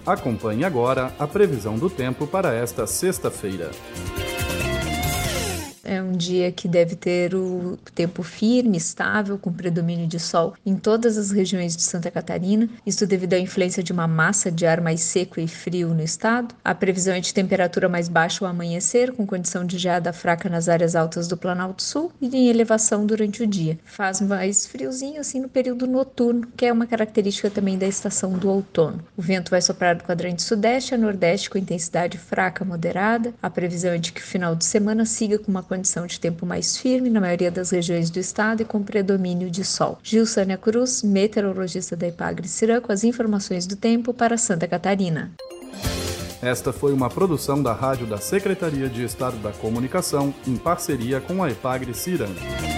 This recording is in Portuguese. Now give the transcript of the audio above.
Acompanhe agora a previsão do tempo para esta sexta-feira. É um dia que deve ter o tempo firme, estável, com predomínio de sol em todas as regiões de Santa Catarina, isso devido à influência de uma massa de ar mais seco e frio no estado. A previsão é de temperatura mais baixa ao amanhecer, com condição de geada fraca nas áreas altas do Planalto Sul e em elevação durante o dia. Faz mais friozinho assim no período noturno, que é uma característica também da estação do outono. O vento vai soprar do quadrante sudeste a nordeste com intensidade fraca moderada. A previsão é de que o final de semana siga com uma condição de tempo mais firme na maioria das regiões do estado e com predomínio de sol. Gilsânia Cruz, meteorologista da Epagre-Cirã, com as informações do tempo para Santa Catarina. Esta foi uma produção da Rádio da Secretaria de Estado da Comunicação, em parceria com a Epagre-Cirã.